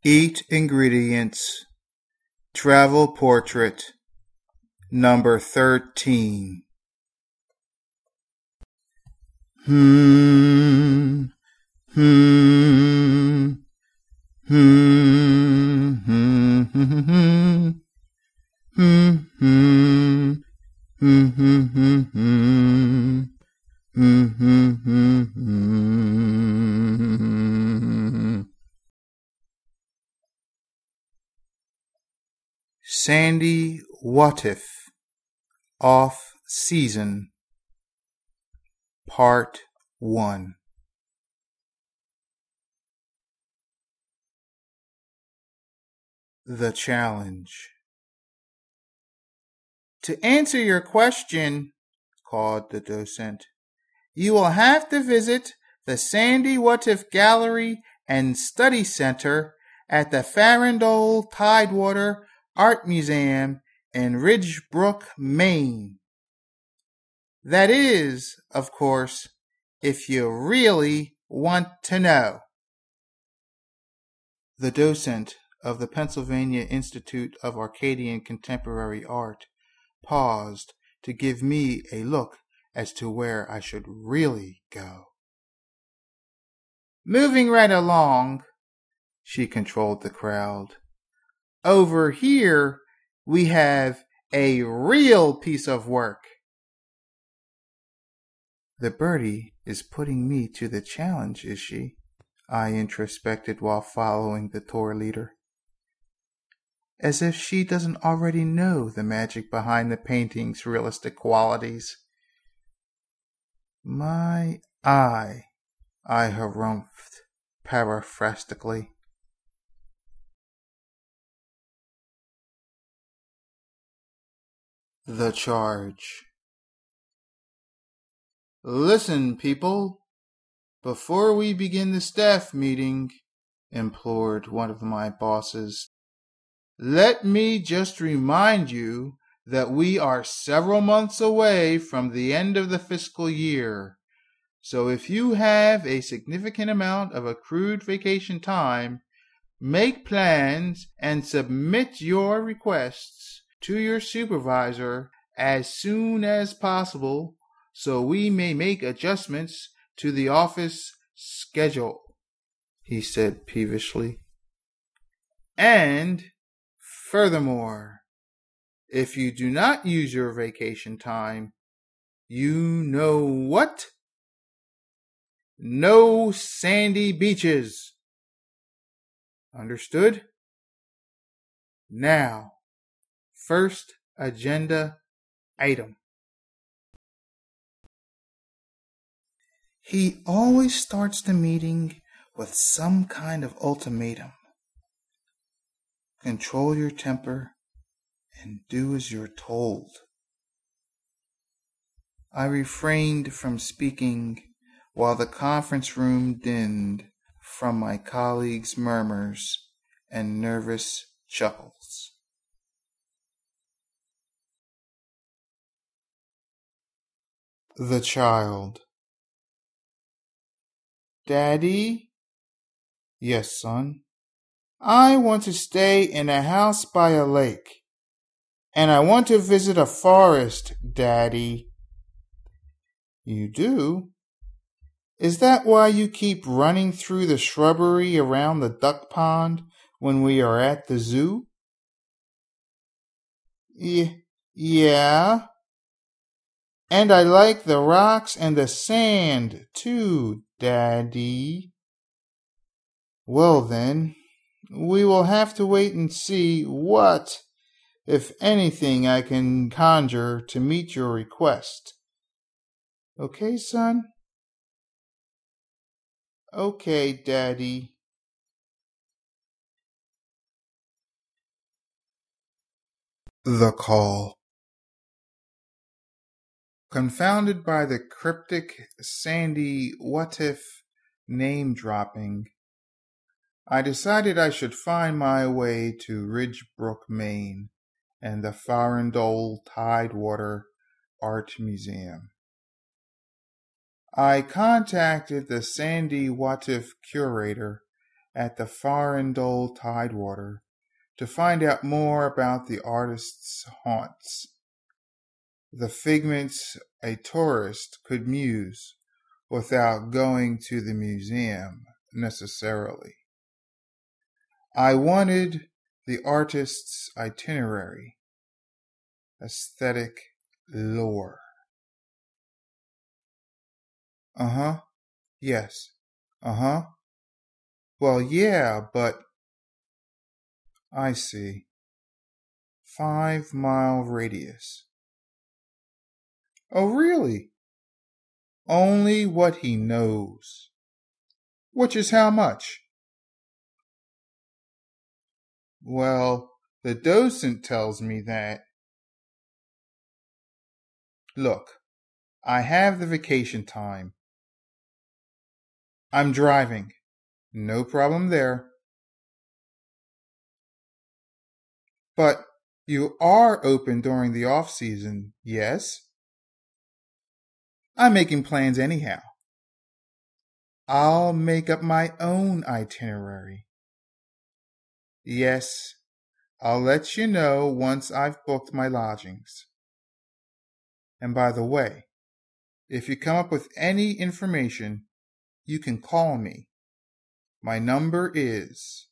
Eat ingredients. Travel portrait. Number 13. Hmm. Hmm. Hmm. Hmm. Hmm. Hmm. Hmm. Hmm. Hmm. Hmm. Sandy What-If Off Season Part 1. The Challenge. To answer your question, called the docent, you will have to visit the Sandy What-If Gallery and Study Center at the Farandole Tidewater Art Museum in Ridgebrook, Maine. That is, of course, if you really want to know. The docent of the Pennsylvania Institute of Arcadian Contemporary Art paused to give me a look as to where I should really go. Moving right along, she controlled the crowd. Over here, we have a real piece of work. The birdie is putting me to the challenge, is she? I introspected while following the tour leader. As if she doesn't already know the magic behind the painting's realistic qualities. My eye, I harumphed paraphrastically. The charge. Listen, people. Before we begin the staff meeting, implored one of my bosses, let me just remind you that we are several months away from the end of the fiscal year. So if you have a significant amount of accrued vacation time, make plans and submit your requests to your supervisor as soon as possible so we may make adjustments to the office schedule, he said peevishly. And furthermore, if you do not use your vacation time, you know what? No sandy beaches. Understood? Now, first agenda item. He always starts the meeting with some kind of ultimatum. Control your temper and do as you're told. I refrained from speaking while the conference room dinned from my colleagues' murmurs and nervous chuckles. The child. Daddy? Yes, son. I want to stay in a house by a lake. And I want to visit a forest, Daddy. You do? Is that why you keep running through the shrubbery around the duck pond when we are at the zoo? Yeah. And I like the rocks and the sand, too, Daddy. Well then, we will have to wait and see what, if anything, I can conjure to meet your request. Okay, son? Okay, Daddy. The call. Confounded by the cryptic Sandy What-If name-dropping, I decided I should find my way to Ridgebrook, Maine, and the Farandole Tidewater Art Museum. I contacted the Sandy What-If curator, at the Farandole Tidewater to find out more about the artist's haunts, the figments a tourist could muse without going to the museum necessarily. I wanted the artist's itinerary, aesthetic lore. Yes. Well, yeah, but I see. 5-mile radius. Oh, really? Only what he knows. Which is how much? Well, the docent tells me that. Look, I have the vacation time. I'm driving. No problem there. But you are open during the off-season, yes? I'm making plans anyhow. I'll make up my own itinerary. Yes, I'll let you know once I've booked my lodgings. And by the way, if you come up with any information, you can call me. My number is...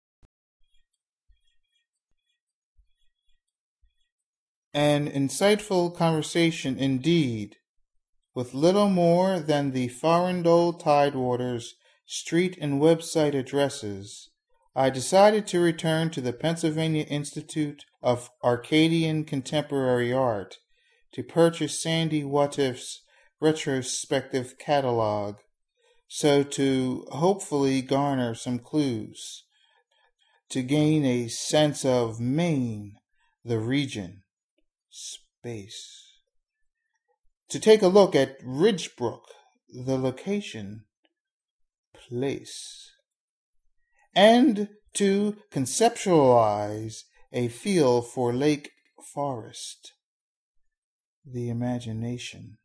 An insightful conversation indeed, with little more than the Farandole Tidewater's street and website addresses. I decided to return to the Pennsylvania Institute of Arcadian Contemporary Art to purchase Sandy Watif's retrospective catalog, so to hopefully garner some clues, to gain a sense of Maine, the region, space, to take a look at Ridgebrook, the location, place, and to conceptualize a feel for Lake Forest, the imagination,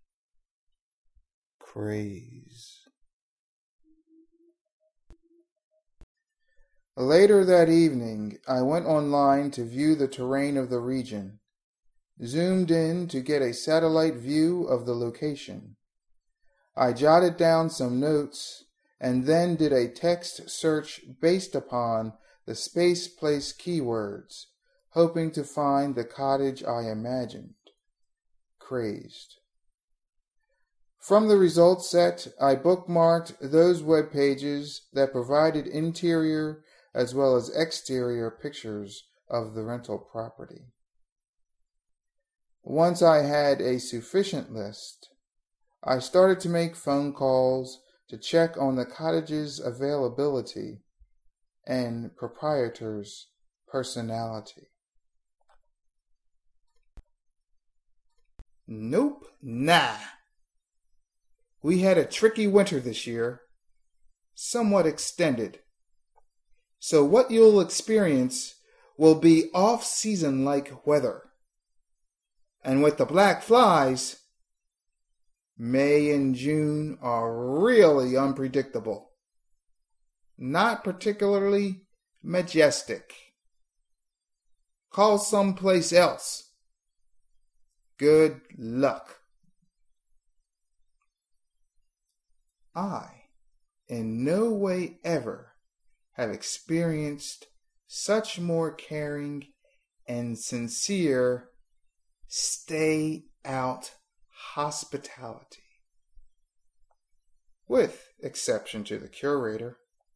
craze. Later that evening, I went online to view the terrain of the region, zoomed in to get a satellite view of the location. I jotted down some notes and then did a text search based upon the space place keywords, hoping to find the cottage I imagined. Crazed. From the results set, I bookmarked those web pages that provided interior as well as exterior pictures of the rental property. Once I had a sufficient list, I started to make phone calls to check on the cottage's availability and proprietor's personality. Nope, nah. We had a tricky winter this year, somewhat extended. So what you'll experience will be off-season like weather. And with the black flies, May and June are really unpredictable. Not particularly majestic. Call someplace else. Good luck. I, in no way ever, have experienced such more caring and sincere stay out hospitality, with exception to the curator.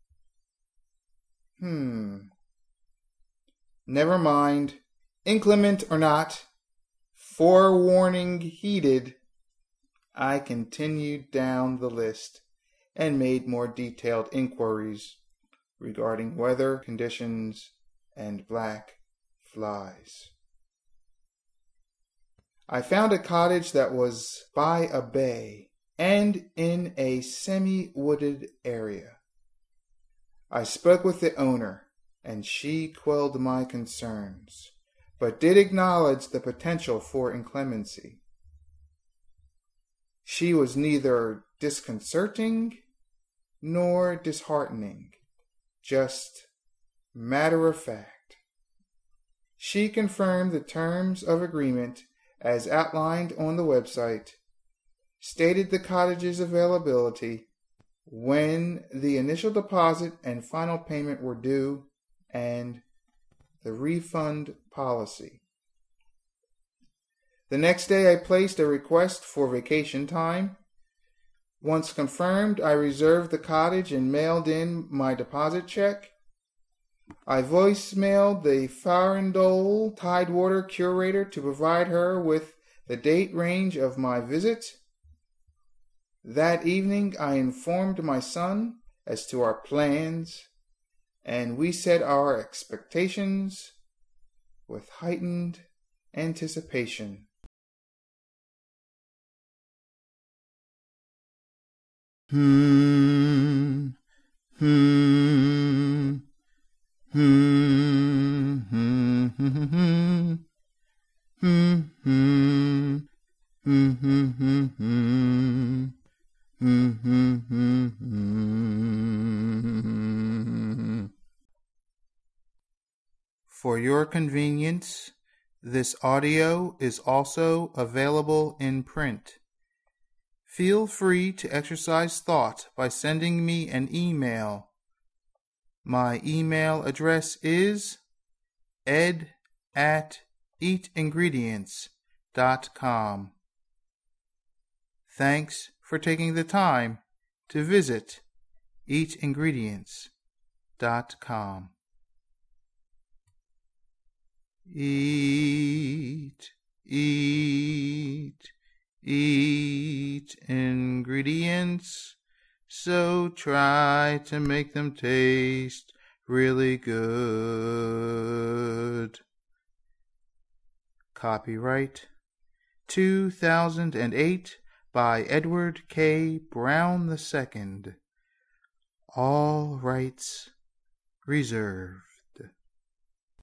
Never mind, inclement or not, forewarning heeded, I continued down the list and made more detailed inquiries regarding weather conditions and black flies. I found a cottage that was by a bay and in a semi-wooded area. I spoke with the owner, and she quelled my concerns, but did acknowledge the potential for inclemency. She was neither disconcerting nor disheartening, just matter of fact. She confirmed the terms of agreement as outlined on the website, stated the cottage's availability, when the initial deposit and final payment were due, and the refund policy. The next day I placed a request for vacation time. Once confirmed, I reserved the cottage and mailed in my deposit check. I voicemailed the Farandole Tidewater curator to provide her with the date range of my visit. That evening I informed my son as to our plans, and we set our expectations with heightened anticipation. For your convenience, this audio is also available in print. Feel free to exercise thought by sending me an email. My email address is ed@eatingredients.com. Thanks for taking the time to visit eatingredients.com. Eat ingredients, so try to make them taste really good. Copyright 2008 by Edward K. Brown II. All rights reserved.